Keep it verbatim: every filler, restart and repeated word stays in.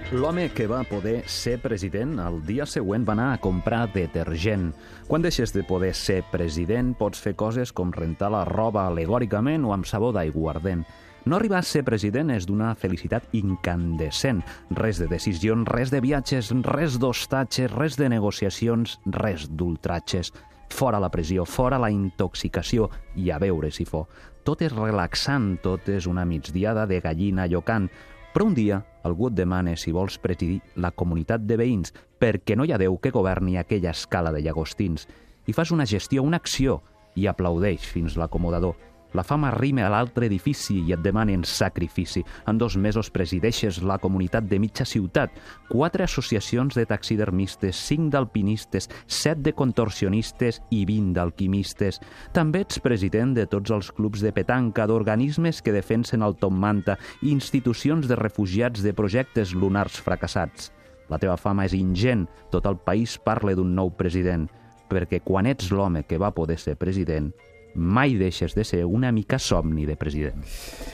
L'home que va poder ser president, el dia següent va anar a comprar detergent. Quan deixes de poder ser president, pots fer coses com rentar la roba alegòricament o amb sabó d'aiguardent. No arribar a ser president és d'una felicitat incandescent. Res de decisions, res de viatges, res d'hostatges, res de negociacions, res d'ultratges. Fora la pressió, fora la intoxicació i a veure si fo. Tot és relaxant, tot és una migdiada de gallina llocant. Però un dia algú et demana si vols presidir la comunitat de veïns perquè no hi ha Déu que governi aquella escala de llagostins. I fas una gestió, una acció, i aplaudeix fins l'acomodador. La fama arrima a l'altre edifici i et demanen sacrifici. En dos mesos presideixes la comunitat de mitja ciutat, quatre associacions de taxidermistes, cinc d'alpinistes, set de contorsionistes i vint d'alquimistes. També ets president de tots els clubs de petanca, d'organismes que defensen el Top Manta, institucions de refugiats de projectes lunars fracassats. La teva fama és ingent, tot el país parla d'un nou president, perquè quan ets l'home que va poder ser president, mai deixes de ser una mica somni de president.